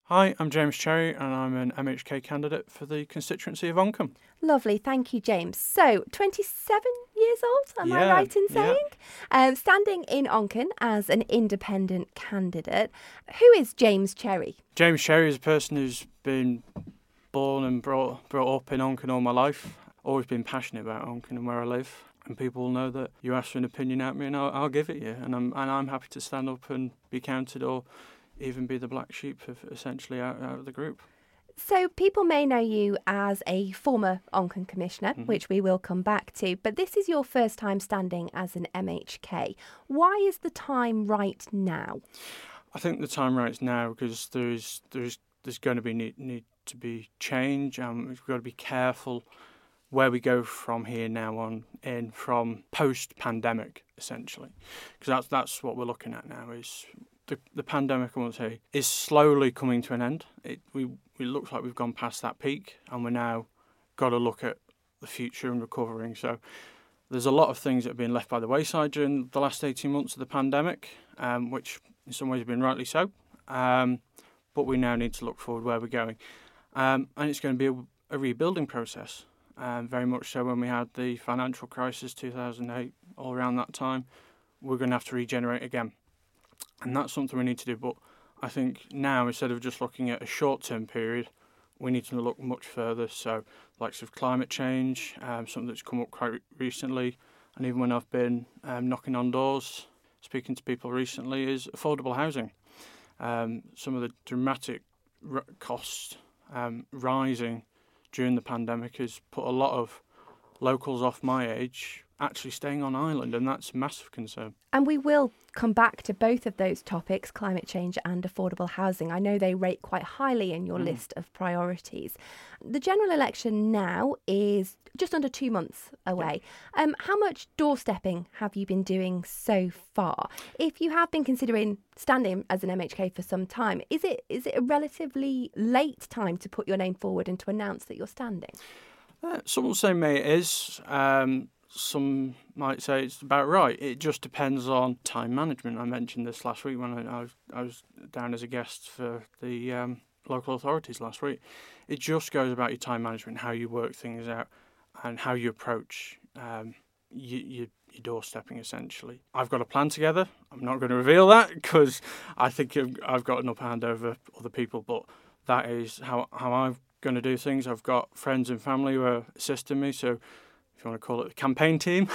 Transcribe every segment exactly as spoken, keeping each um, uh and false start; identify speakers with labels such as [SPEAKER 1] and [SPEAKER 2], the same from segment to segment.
[SPEAKER 1] Hi, I'm James Cherry and I'm an M H K candidate for the constituency of Oncombe.
[SPEAKER 2] Lovely, thank you, James. So, twenty-seven years old, am I
[SPEAKER 1] Yeah,
[SPEAKER 2] right in saying?
[SPEAKER 1] yeah.
[SPEAKER 2] Um, standing in Oncombe as an independent candidate. Who is James Cherry?
[SPEAKER 1] James Cherry is a person who's been born and brought brought up in Oncombe all my life. Always been passionate about Oncombe and where I live. And people will know that you ask for an opinion at me and I'll, I'll give it you. And I'm and I'm happy to stand up and be counted or even be the black sheep of essentially out, out of the group.
[SPEAKER 2] So, people may know you as a former Oncombe Commissioner, mm-hmm. which we will come back to, but this is your first time standing as an M H K. Why is the time right now?
[SPEAKER 1] I think the time right now because there's there's there's going to be need, need to be change, and we've got to be careful where we go from here now on in from post-pandemic essentially, because that's that's what we're looking at now is. The, the pandemic, I want to say, is slowly coming to an end. It we it looks like we've gone past that peak, and we're now got to look at the future and recovering. So there's a lot of things that have been left by the wayside during the last eighteen months of the pandemic, um, which in some ways have been rightly so. Um, but we now need to look forward where we're going, um, and it's going to be a, a rebuilding process. Um, very much so when we had the financial crisis, two thousand eight, all around that time, we're going to have to regenerate again. And that's something we need to do. But I think now, instead of just looking at a short-term period, we need to look much further. So, likes of climate change, um, something that's come up quite re- recently, and even when I've been um, knocking on doors, speaking to people recently, is affordable housing. Um, some of the dramatic r- costs um, rising during the pandemic has put a lot of locals off my age actually staying on island, and that's a massive concern.
[SPEAKER 2] And we will come back to both of those topics, climate change and affordable housing. I know they rate quite highly in your mm. list of priorities. The general election now is just under two months away. Yeah. Um, how much doorstepping have you been doing so far? If you have been considering standing as an M H K for some time, is it is it a relatively late time to put your name forward and to announce that you're standing?
[SPEAKER 1] Uh, some will say May it is. Um, some might say it's about right. It just depends on time management. I mentioned this last week when I, I, was, I was down as a guest for the um, local authorities last week. It just goes about your time management, how you work things out, and how you approach um, you, you, your doorstepping, essentially. I've got a plan together. I'm not going to reveal that because I think I've got an upper hand over other people, but that is how, how I'm going to do things. I've got friends and family who are assisting me, so if you want to call it the campaign team,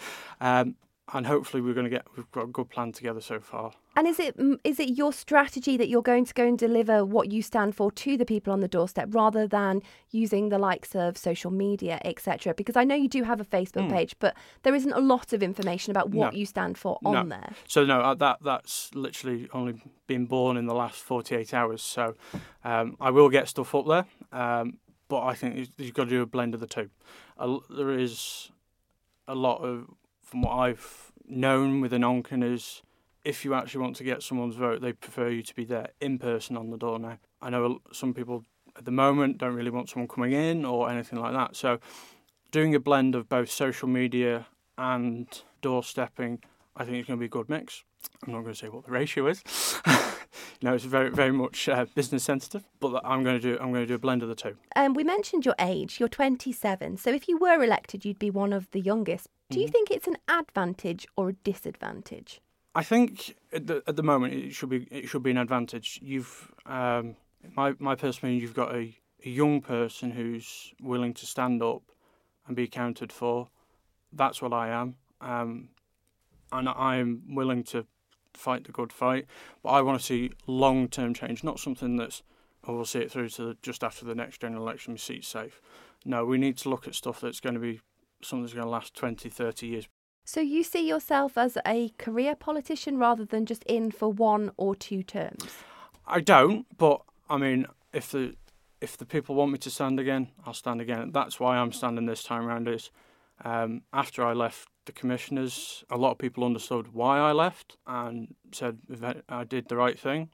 [SPEAKER 1] um, and hopefully we're going to get we've got a good plan together so far.
[SPEAKER 2] And is it is it your strategy that you're going to go and deliver what you stand for to the people on the doorstep rather than using the likes of social media, et cetera? Because I know you do have a Facebook mm. page, but there isn't a lot of information about what
[SPEAKER 1] no.
[SPEAKER 2] you stand for
[SPEAKER 1] no.
[SPEAKER 2] on there.
[SPEAKER 1] So no, that that's literally only been born in the last forty-eight hours. So um, I will get stuff up there, um, but I think you've got to do a blend of the two. Uh, there is a lot of, from what I've known with an Oncombe, is if you actually want to get someone's vote, they prefer you to be there in person on the door now. I know some people at the moment don't really want someone coming in or anything like that. So doing a blend of both social media and doorstepping, I think it's going to be a good mix. I'm not going to say what the ratio is. You know, it's very, very much uh, business sensitive, but I'm going to do. I'm going to do a blend of the two.
[SPEAKER 2] Um, we mentioned your age. You're twenty-seven. So if you were elected, you'd be one of the youngest. Do mm-hmm. you think it's an advantage or a disadvantage?
[SPEAKER 1] I think at the, at the moment it should be it should be an advantage. You've um, my my personal opinion, you've got a, a young person who's willing to stand up and be accounted for. That's what I am, um, and I'm willing to fight the good fight. But I want to see long-term change, not something that's, oh, we'll see it through to the, just after the next general election, we see it safe. No, we need to look at stuff that's going to be something that's going to last twenty, thirty years.
[SPEAKER 2] So you see yourself as a career politician rather than just in for one or two terms?
[SPEAKER 1] I don't, but I mean, if the if the people want me to stand again, I'll stand again. That's why I'm standing this time around. Is um, after I left the commissioners, a lot of people understood why I left and said I did the right thing.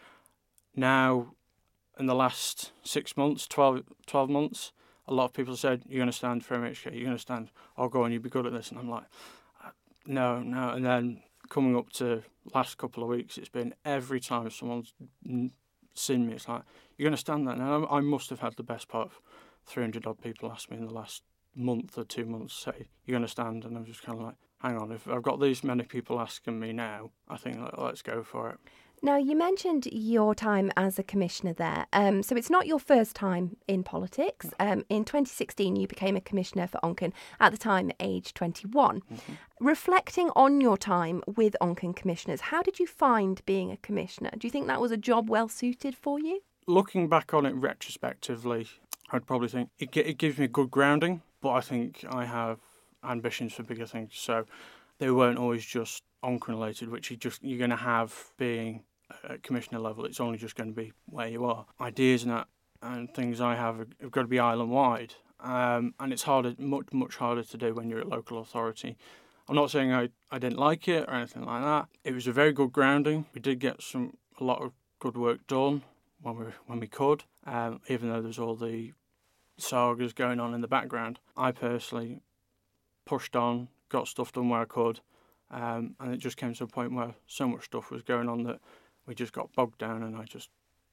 [SPEAKER 1] Now, in the last six months, twelve, twelve months, a lot of people said, you're going to stand for M H K, you're going to stand, oh, go on, you'll be good at this. And I'm like, no, no. And then coming up to last couple of weeks, it's been every time someone's seen me, it's like, you're going to stand there. Now, I must have had the best part of three hundred odd people ask me in the last month or two months, say, you're going to stand? And I'm just kind of like, hang on, if I've got these many people asking me now, I think, like, let's go for it.
[SPEAKER 2] Now, you mentioned your time as a commissioner there. Um, so it's not your first time in politics. Um, in twenty sixteen, you became a commissioner for Onken, at the time age twenty-one. Mm-hmm. Reflecting on your time with Onken commissioners, how did you find being a commissioner? Do you think that was a job well suited for you?
[SPEAKER 1] Looking back on it retrospectively, I'd probably think it, it gives me a good grounding, but I think I have ambitions for bigger things. So they weren't always just Onken related, which you just you're going to have being at commissioner level. It's only just going to be where you are. Ideas and that and things I have have, have got to be island wide, um, and it's harder, much much harder to do when you're at local authority. I'm not saying I, I didn't like it or anything like that. It was a very good grounding. We did get some a lot of good work done when we when we could, um, even though there's all the sagas going on in the background. I personally pushed on, got stuff done where I could. Um, and it just came to a point where so much stuff was going on that we just got bogged down, and I just,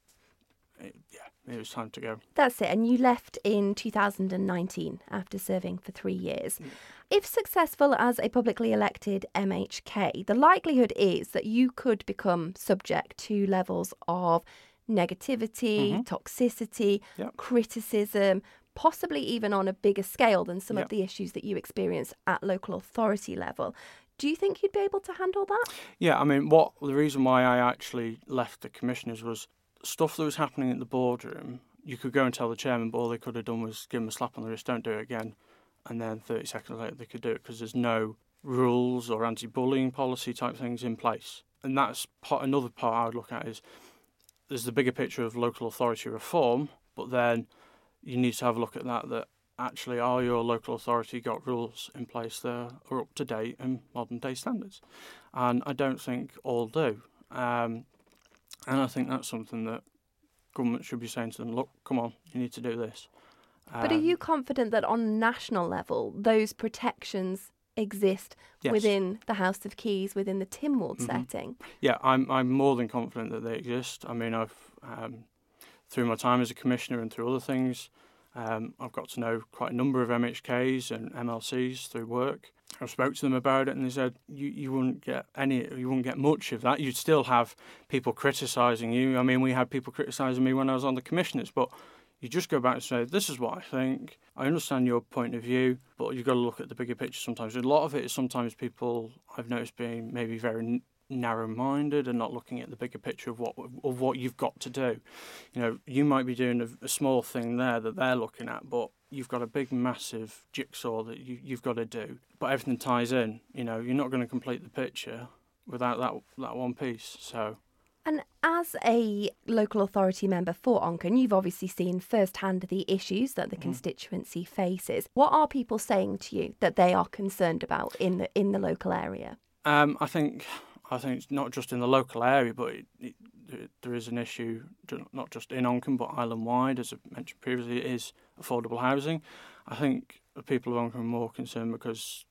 [SPEAKER 1] it, yeah, it was time to go.
[SPEAKER 2] That's it. And you left in two thousand nineteen after serving for three years. Mm. If successful as a publicly elected M H K, the likelihood is that you could become subject to levels of negativity, mm-hmm. toxicity, yep. criticism, possibly even on a bigger scale than some yep. of the issues that you experience at local authority level. Do you think you'd be able to handle that?
[SPEAKER 1] Yeah, I mean, what the reason why I actually left the commissioners was stuff that was happening at the boardroom. You could go and tell the chairman, but all they could have done was give him a slap on the wrist, don't do it again. And then thirty seconds later they could do it, because there's no rules or anti-bullying policy type things in place. And that's part, another part I would look at is there's the bigger picture of local authority reform, but then you need to have a look at that, that actually, are your local authority got rules in place that are up to date and modern day standards? And I don't think all do. Um, and I think that's something that government should be saying to them, look, come on, you need to do this. Um,
[SPEAKER 2] but are you confident that on national level, those protections exist yes. within the House of Keys, within the Tynwald mm-hmm. setting?
[SPEAKER 1] Yeah, I'm I'm more than confident that they exist. I mean, I've, um, through my time as a commissioner and through other things, Um, I've got to know quite a number of M H Ks and M L Cs through work. I spoke to them about it, and they said you, you wouldn't get any, you wouldn't get much of that. You'd still have people criticising you. I mean, we had people criticising me when I was on the commissioners, but you just go back and say, this is what I think. I understand your point of view, but you've got to look at the bigger picture sometimes. A lot of it is sometimes people I've noticed being maybe very narrow-minded and not looking at the bigger picture of what of what you've got to do. You know, you might be doing a, a small thing there that they're looking at, but you've got a big, massive jigsaw that you, you've got to do. But everything ties in. You know, you're not going to complete the picture without that that one piece. So.
[SPEAKER 2] And as a local authority member for Onken, you've obviously seen firsthand the issues that the mm. constituency faces. What are people saying to you that they are concerned about in the in the local area?
[SPEAKER 1] Um, I think. I think it's not just in the local area, but it, it, it, there is an issue not just in Onken, but island-wide, as I mentioned previously, it is affordable housing. I think the people of Onken are more concerned because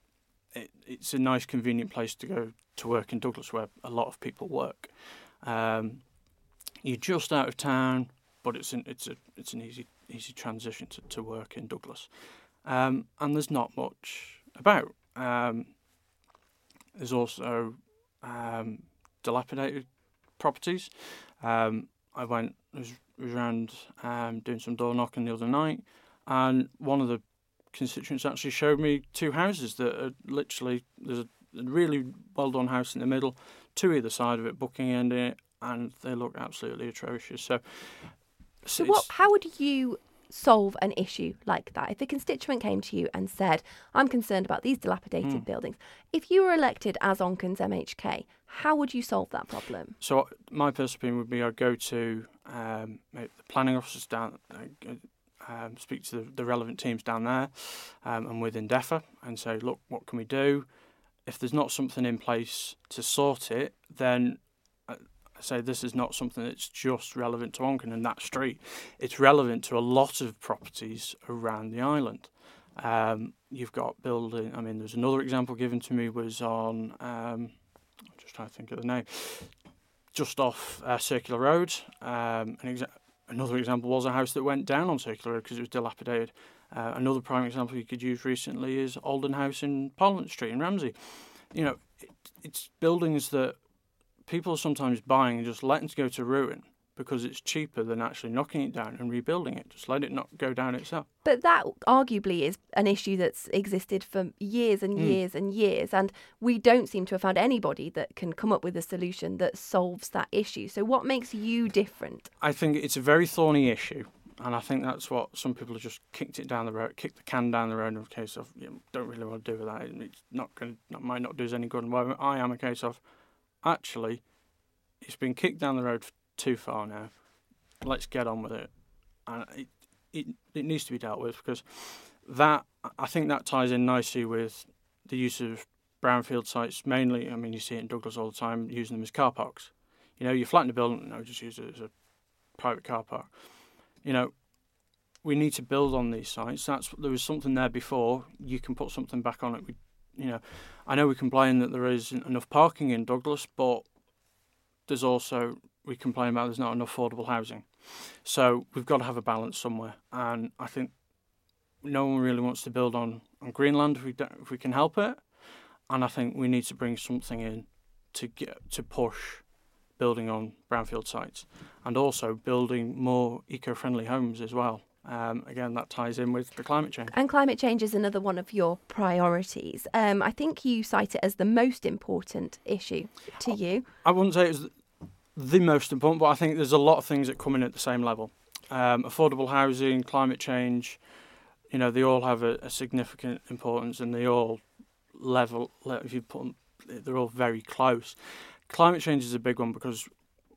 [SPEAKER 1] it, it's a nice, convenient place to go to work in Douglas, where a lot of people work. Um, you're just out of town, but it's an, it's a it's an easy easy transition to, to work in Douglas, um, and there's not much about. Um, there's also Um, dilapidated properties. Um, I went was, was around um, doing some door knocking the other night, and one of the constituents actually showed me two houses that are literally, there's a really well done house in the middle, two either side of it, booking ending it, and they look absolutely atrocious. So,
[SPEAKER 2] so what? How would you solve an issue like that? If a constituent came to you and said, I'm concerned about these dilapidated mm. buildings, if you were elected as Onken's M H K, how would you solve that problem?
[SPEAKER 1] So my personal opinion would be I'd go to um, the planning officers down, uh, um, speak to the, the relevant teams down there um, and within DEFA and say, look, what can we do? If there's not something in place to sort it, then I say this is not something that's just relevant to Onken and that street. It's relevant to a lot of properties around the island. Um, you've got building, I mean, there's another example given to me was on, um, I'm just trying to think of the name, just off uh, Circular Road. Um, an exa- another example was a house that went down on Circular Road because it was dilapidated. Uh, another prime example you could use recently is Alden House in Parliament Street in Ramsey. You know, it, it's buildings that people are sometimes buying and just letting it go to ruin because it's cheaper than actually knocking it down and rebuilding it. Just let it not go down itself.
[SPEAKER 2] But that arguably is an issue that's existed for years and years mm. and years, and we don't seem to have found anybody that can come up with a solution that solves that issue. So what makes you different?
[SPEAKER 1] I think it's a very thorny issue, and I think that's what some people have just kicked it down the road, kicked the can down the road in a case of, you know, don't really want to do with that. It's not going to, might not do us any good. And where I am a case of, actually, it's been kicked down the road too far now. Let's get on with it. And it, it it needs to be dealt with because that, I think that ties in nicely with the use of brownfield sites mainly. I mean, you see it in Douglas all the time, using them as car parks. You know, you flatten the building, no, just use it as a private car park. You know, we need to build on these sites. That's there was something there before. You can put something back on it. We, you know, I know we complain that there isn't enough parking in Douglas, but there's also, we complain about there's not enough affordable housing. So we've got to have a balance somewhere. And I think no one really wants to build on, on Greenland if we don't, if we can help it. And I think we need to bring something in to get to push building on brownfield sites and also building more eco-friendly homes as well. Um, again, that ties in with the climate change.
[SPEAKER 2] And climate change is another one of your priorities. Um, I think you cite it as the most important issue to you.
[SPEAKER 1] I wouldn't say it's the most important, but I think there's a lot of things that come in at the same level. Um, affordable housing, climate change, you know, they all have a, a significant importance and they all level, if you put them, they're all very close. Climate change is a big one because,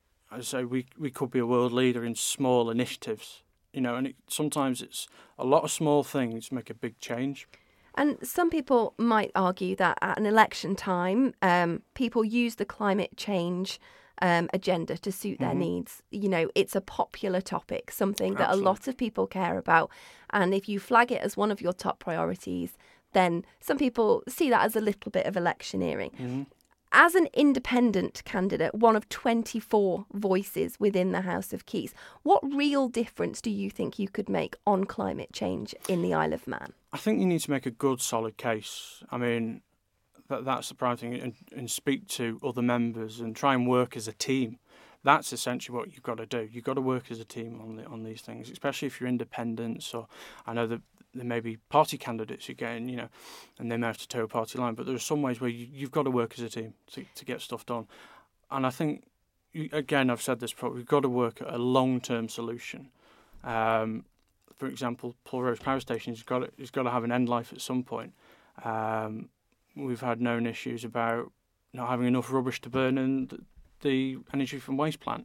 [SPEAKER 1] as I say, we, we could be a world leader in small initiatives. You know, and it, sometimes it's a lot of small things make a big change.
[SPEAKER 2] And some people might argue that at an election time, um, people use the climate change um, agenda to suit their mm-hmm. needs. You know, it's a popular topic, something that Absolutely. a lot of people care about. And if you flag it as one of your top priorities, then some people see that as a little bit of electioneering. Mm-hmm. As an independent candidate, one of twenty-four voices within the House of Keys, what real difference do you think you could make on climate change in the Isle of Man?
[SPEAKER 1] I think you need to make a good, solid case. I mean, that, that's the prime thing, and, and speak to other members and try and work as a team. That's essentially what you've got to do. You've got to work as a team on the, on these things, especially if you're independents or I know that there may be party candidates you get in, you know, and they may have to toe a party line. But there are some ways where you, you've got to work as a team to, to get stuff done. And I think, you, again, I've said this before, we've got to work at a long-term solution. Um, for example, Pulrose Power Station has got to, has got to have an end life at some point. Um, we've had known issues about not having enough rubbish to burn in the, the energy from waste plant.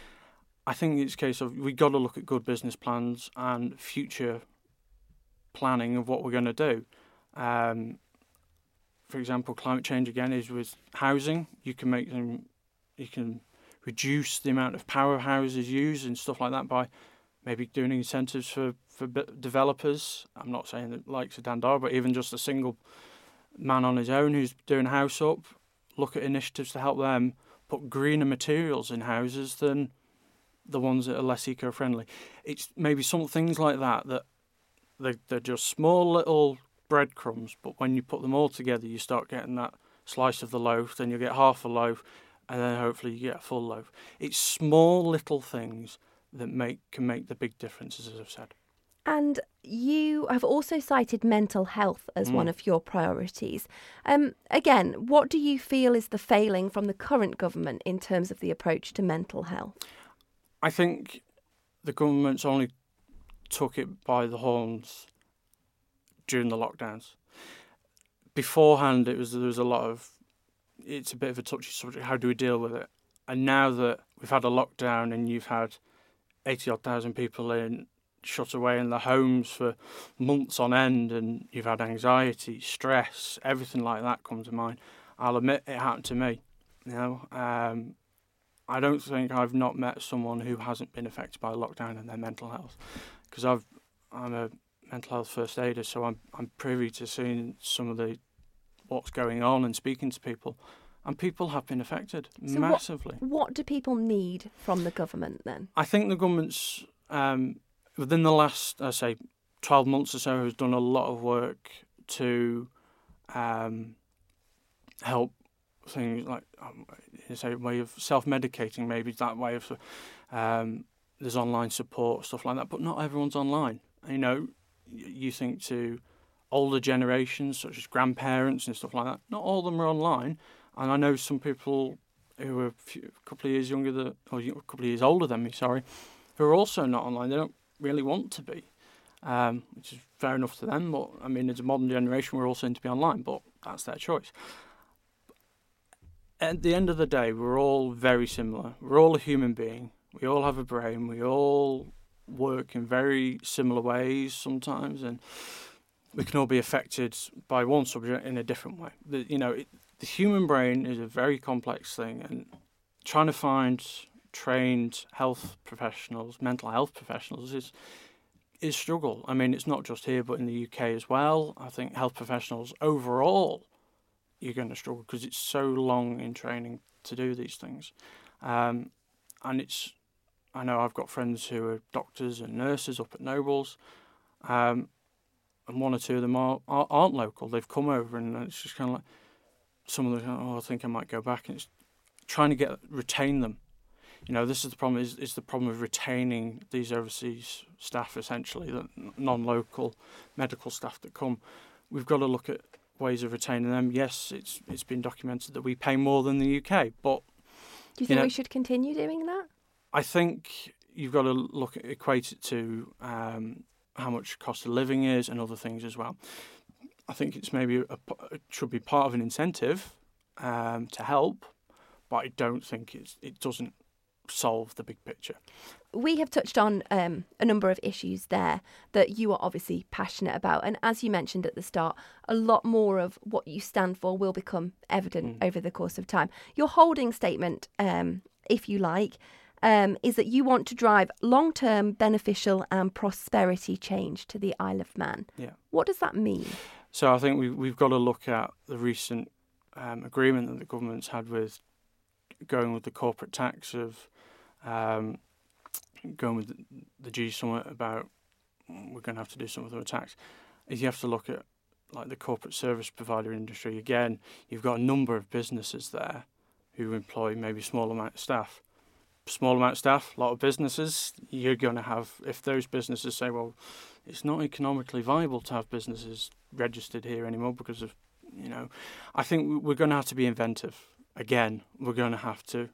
[SPEAKER 1] I think it's a case of we've got to look at good business plans and future planning of what we're going to do. Um, for example, climate change again is with housing. You can make them, you can reduce the amount of power houses used and stuff like that by maybe doing incentives for, for developers. I'm not saying that likes of Dan Dara, but even just a single man on his own who's doing a house up, look at initiatives to help them put greener materials in houses than the ones that are less eco-friendly. It's maybe some things like that that They're, they're just small little breadcrumbs, but when you put them all together, you start getting that slice of the loaf, then you get half a loaf, and then hopefully you get a full loaf. It's small little things that make can make the big differences, as I've said.
[SPEAKER 2] And you have also cited mental health as mm. one of your priorities. Um, again, what do you feel is the failing from the current government in terms of the approach to mental health?
[SPEAKER 1] I think the government's only took it by the horns during the lockdowns. Beforehand, it was there was a lot of, it's a bit of a touchy subject, how do we deal with it? And now that we've had a lockdown and you've had eighty odd thousand people in, shut away in their homes for months on end, and you've had anxiety, stress, everything like that come to mind. I'll admit it happened to me. You know, um, I don't think I've not met someone who hasn't been affected by lockdown and their mental health, because I've I'm a mental health first aider, so I'm I'm privy to seeing some of the what's going on and speaking to people, and people have been affected
[SPEAKER 2] So
[SPEAKER 1] massively.
[SPEAKER 2] What, what do people need from the government then?
[SPEAKER 1] I think the government's, um, within the last, I say, twelve months or so, has done a lot of work to um, help things like, um, say, a way of self-medicating, maybe that way of, um, there's online support, stuff like that, but not everyone's online. You know, you think to older generations, such as grandparents and stuff like that, not all of them are online. And I know some people who are a, few, a couple of years younger, than, or a couple of years older than me, sorry, who are also not online. They don't really want to be, um, which is fair enough to them. But, I mean, as a modern generation, we're all soon to be online, but that's their choice. At the end of the day, we're all very similar. We're all a human being. We all have a brain. We all work in very similar ways sometimes, and we can all be affected by one subject in a different way. The, you know, it, the human brain is a very complex thing, and trying to find trained health professionals, mental health professionals, is is struggle. I mean, it's not just here, but in the U K as well. I think health professionals overall, you're going to struggle because it's so long in training to do these things. Um, and it's, I know I've got friends who are doctors and nurses up at Nobles, um, and one or two of them are, are, aren't local. They've come over, and it's just kind of like, some of them, oh, I think I might go back. And it's trying to get, retain them. You know, this is the problem, is, is the problem of retaining these overseas staff, essentially, the non-local medical staff that come. We've got to look at ways of retaining them. Yes, it's it's been documented that we pay more than the U K, but
[SPEAKER 2] do you think
[SPEAKER 1] you know,
[SPEAKER 2] we should continue doing that? I
[SPEAKER 1] think you've got to look at, equate it to um, how much cost of living is and other things as well. I think it's maybe a, it should be part of an incentive um, to help, but I don't think it's it doesn't solve the big picture.
[SPEAKER 2] We have touched on um, a number of issues there that you are obviously passionate about. And as you mentioned at the start, a lot more of what you stand for will become evident mm. over the course of time. Your holding statement, um, if you like, um, is that you want to drive long-term beneficial and prosperity change to the Isle of Man.
[SPEAKER 1] Yeah.
[SPEAKER 2] What does that mean?
[SPEAKER 1] So I think we, we've got to look at the recent um, agreement that the government's had with going with the corporate tax of um, going with the, the G Summit about we're going to have to do something with the tax. Is you have to look at like the corporate service provider industry. Again, you've got a number of businesses there who employ maybe a small amount of staff. Small amount of staff, a lot of businesses, you're going to have, if those businesses say, well, it's not economically viable to have businesses registered here anymore because of, you know, I think we're going to have to be inventive. Again, we're going to have to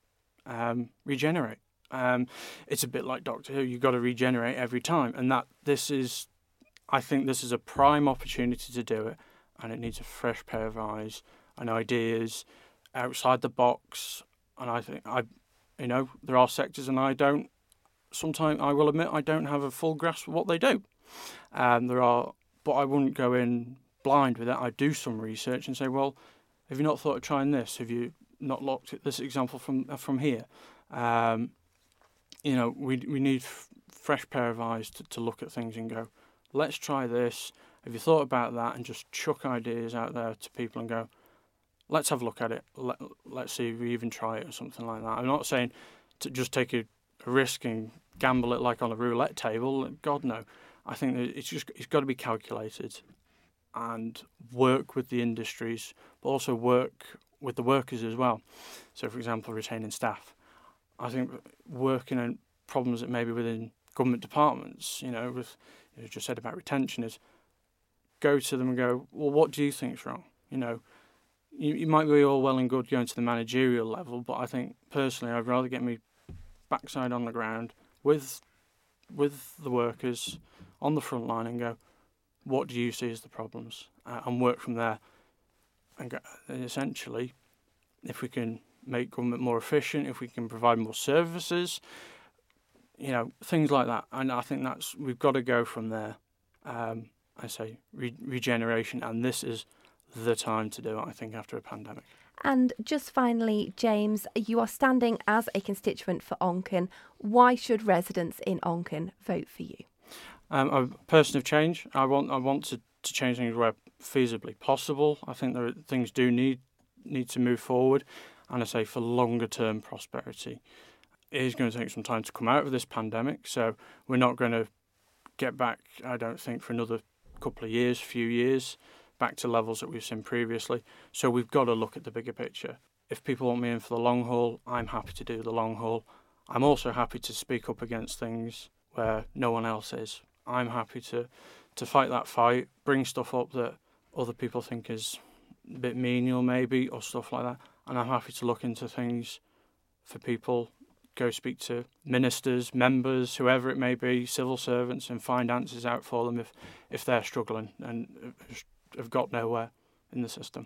[SPEAKER 1] um, regenerate. Um, it's a bit like Doctor Who. You've got to regenerate every time. And that this is, I think this is a prime opportunity to do it. And it needs a fresh pair of eyes and ideas outside the box. And I think, I, you know, there are sectors and I don't, sometimes I will admit I don't have a full grasp of what they do. Um, there are, but I wouldn't go in blind with it. I do some research and say, well, have you not thought of trying this? Have you not looked at this example from uh, from here? Um, you know, we we need f- fresh pair of eyes to, to look at things and go, let's try this. Have you thought about that? And just chuck ideas out there to people and go, let's have a look at it. Let, let's see if we even try it or something like that. I'm not saying to just take a, a risk and gamble it like on a roulette table. God, no. I think that it's just it's got to be calculated and work with the industries, but also work with the workers as well. So, for example, retaining staff. I think working on problems that maybe within government departments, you know, with you just said about retention, is go to them and go, well, what do you think's wrong? You know, you, you might be all well and good going to the managerial level, but I think personally I'd rather get me backside on the ground with with the workers on the front line and go, what do you see as the problems? Uh, and work from there. And, go, and essentially, if we can make government more efficient, if we can provide more services, you know, things like that. And I think that's, we've got to go from there. Um, I say re- regeneration, and this is the time to do it, I think, after a pandemic.
[SPEAKER 2] And just finally, James, you are standing as a constituent for Onchan. Why should residents in Onchan vote for you?
[SPEAKER 1] Um, I'm a person of change. I want I want to, to change things where feasibly possible. I think there are, things do need need to move forward, and I say for longer term prosperity. It is going to take some time to come out of this pandemic, so we're not going to get back, I don't think, for another couple of years, few years, back to levels that we've seen previously. So we've got to look at the bigger picture. If people want me in for the long haul, I'm happy to do the long haul. I'm also happy to speak up against things where no one else is. I'm happy to, to fight that fight, bring stuff up that other people think is a bit menial maybe, or stuff like that. And I'm happy to look into things for people, go speak to ministers, members, whoever it may be, civil servants, and find answers out for them if, if they're struggling and have got nowhere in the system.